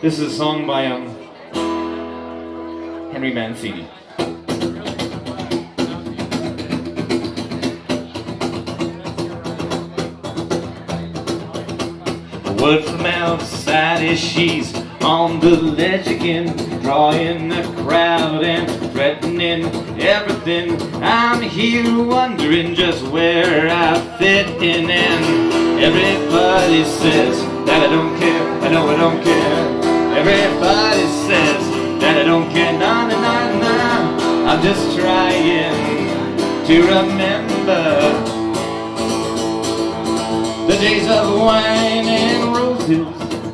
This is a song by Henry Mancini. Word from outside is she's on the ledge again, drawing the crowd and threatening everything. I'm here wondering just where I fit in, and everybody says that I don't care. I know I don't care. Everybody says that I don't care. Nah, nah, nah, nah. I'm just trying to remember the days of wine and roses.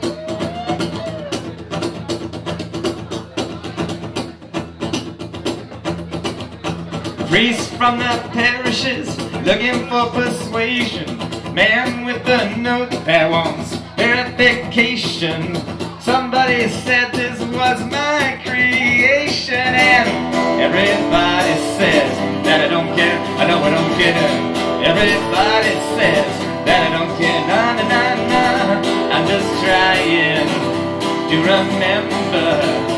Priests from the parishes looking for persuasion. Man with a note that wants verification. Somebody said this was my creation, and everybody says that I don't care. I know I don't care. Everybody says that I don't care. Nah, nah, nah, nah. I'm just trying to remember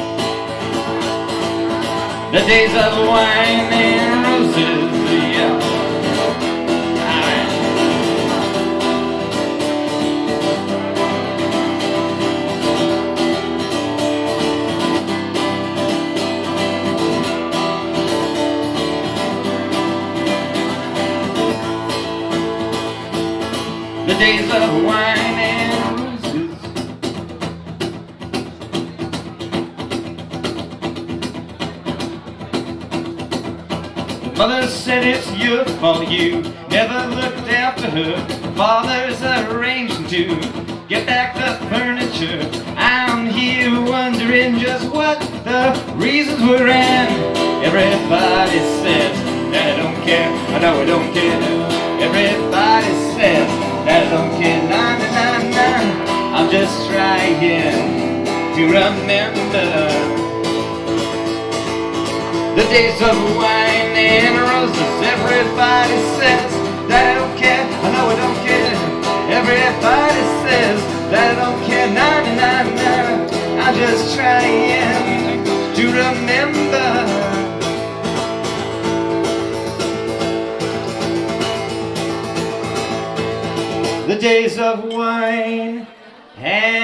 the days of wine and roses, yeah. The days of wine and roses. Mother said it's your fault, you never looked after her. Father's arranging to get back the furniture. I'm here wondering just what the reasons were, and everybody says that I don't care. I know I don't care. Everybody says that I don't care. Nah, nah, nah, nah. I'm just trying to remember the days of wine and roses. Everybody says that I don't care. I know I don't care. Everybody says that I don't care. Nah, nah, nah, nah. I'm just trying to remember the days of wine and